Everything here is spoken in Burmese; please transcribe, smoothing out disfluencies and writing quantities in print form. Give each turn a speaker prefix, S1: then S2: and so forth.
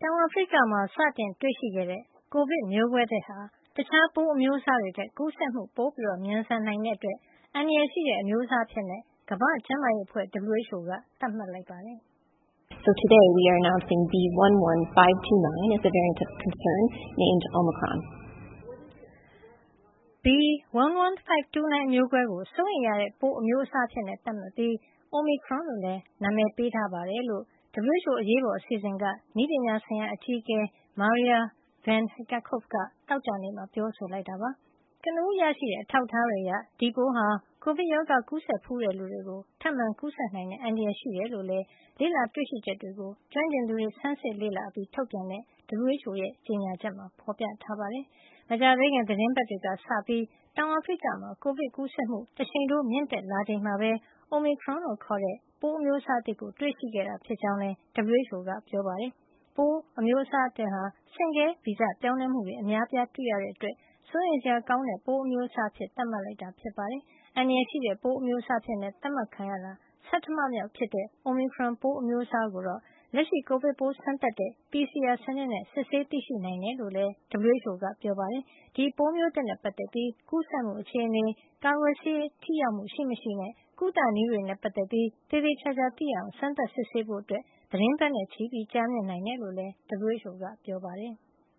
S1: တောင်အာဖရိကမှာစတင်တွေ့ရှိခဲ့တဲ့ ကိုဗစ်မျိုးကွဲသစ်ဟာ တခြားပိုးအမျိုးအစားတွေထက်ကူးစက်မှုပိုမြန်ဆန်နိုင်တဲ့အတွက် အန္တရာယ်ရှိတဲ့အမျိုးအစားအဖြစ် ကမ္ဘာ့ကျန်းမာရေးအဖွဲ့ WHO ကသတ်မှတ်လိုက်ပါတယ်။
S2: So today we are announcing B11529 as a variant of concern named Omicron.
S1: B11529 မျိုးကွဲကိုစိုးရိမ်ရတဲ့ပိုးအမျိုးအစားအဖြစ်သတ်မှတ်ပြီး Omicron လို့လည်းနာမည်ပေးထားပါတယ်လို့ WHO အရေးပေါ်အစီအစဉ်က နည်းပညာဆိုင်ရာအကြီးအကဲ Maria Van Kerkhove ကသောကြာနေ့မှာပြောဆိုလိုက်တာပါ။ ကနဦးရရှိတဲ့အထောက်အထားတွေအရ ဒီပိုးဟာ ကိုဗစ်ရောဂါကူးစက်ဖူးတဲ့လူတွေကို ထပ်မံကူးစက်နိုင်တဲ့အန္တရာယ်ရှိတယ်လို့လည်း လေ့လာတွေ့ရှိချက်တွေကို ကျွမ်းကျင်သူတွေဆန်းစစ်လေ့လာအပြီးထုတ်ပြန်တဲ့ WHO ရဲ့ကြေညာချက်မှာဖေါ်ပြထားပါတယ်။ မကြာသေးခင်သီတင်းပတ်တွေကစပြီး တောင်အာဖရိကမှာ ကိုဗစ်ကူးစက်မှုတရှိန်ထိုးမြင့်တက်လာချိန်မှာပဲ Omicron လို့ခေါ်တဲ့ပိုးအမျိုးအစားသစ်ကိုတွေ့ရှိခဲ့တာဖြစ်ကြောင်းလည်း WHO ကပြောပါတယ်။ ပိုးအမျိုးအစားသစ်ဟာ ဆင့်ကဲဗီဇပြောင်းလဲမှုတွေအများအပြားတွေ့ရတဲ့အတွက် စိုးရိမ်စရာကောင်းတဲ့ပိုးအမျိုးအစားအဖြစ်သတ်မှတ်လိုက်တာဖြစ်ပါတယ်။ အန္တရာယ်ရှိတဲ့ပိုးအမျိုးအစားအဖြစ်သတ်မှတ်ခံရတာ ဆဌမမြောက်ဖြစ်တဲ့ Omicron ပိုးအမျိုးအစားကိုတော့ လက်ရှိကိုဗစ်ပိုးစမ်းသပ်တဲ့ PCR စနစ်နဲ့စစ်ဆေးသိရှိနိုင်တယ်လို့လည်း WHO ကပြောပါတယ်။ ဒီပိုးမျိုးသစ်နဲ့ပတ်သက်ပြီး ကူးစက်မှုအခြေအနေ၊ ကာကွယ်ဆေးထိရောက်မှုရှိမရှိနဲ့ ကုသနည်းတွေနဲ့ပတ်သက်ပြီးသေသေချာချာသိရအောင် စမ်းသပ်စစ်ဆေးဖို့ သီတင်းပတ်နဲ့ချီကြာမြင့်နိုင်တယ်လို့လည်း WHO ကပြောပါတယ်။